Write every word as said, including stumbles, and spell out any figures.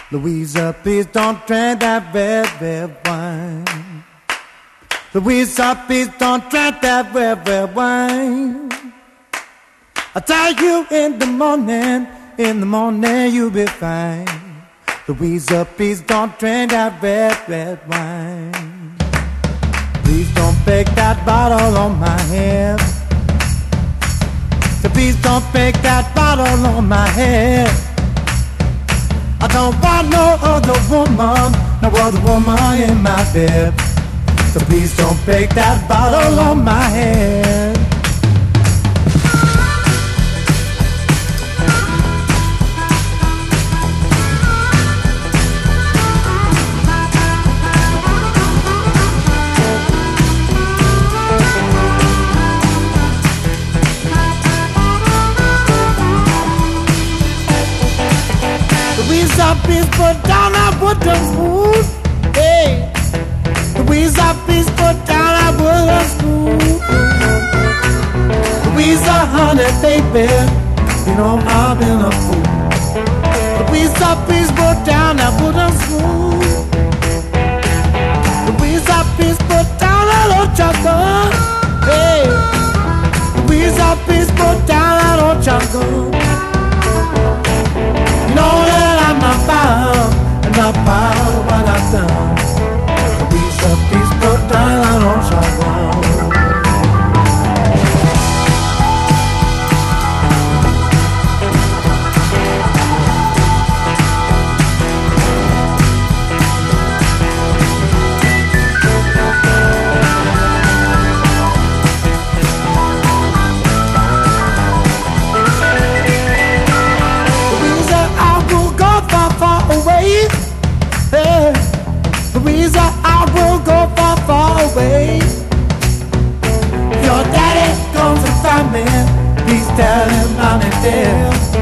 Louisa, please don't drink that red, red wine. Louisa, please don't drink that red, red wine. I'll tell you in the morning, in the morning you'll be fine. Louisa, please don't drink that red, red wine. Please don't break that bottle on my head. So please don't break that bottle on my head. I don't want no other woman, no other woman in my bed. So please don't break that bottle on my head. Louisa, please put down that wooden spoon. Hey, Louisa, please put down that wooden spoon. Louisa, honey, baby, you know I've been a fool. Louisa, please put down that wooden spoon. Louisa, please put down that old chocolate. Hey, Louisa, please put down that old chocolate. Know that I'm not proud, I'm not proud of what I've done. Louisa, please put down that old chocolate. Hey, Louisa, I will go far, far away. Your daddy comes to find me, please tell him I'm in there.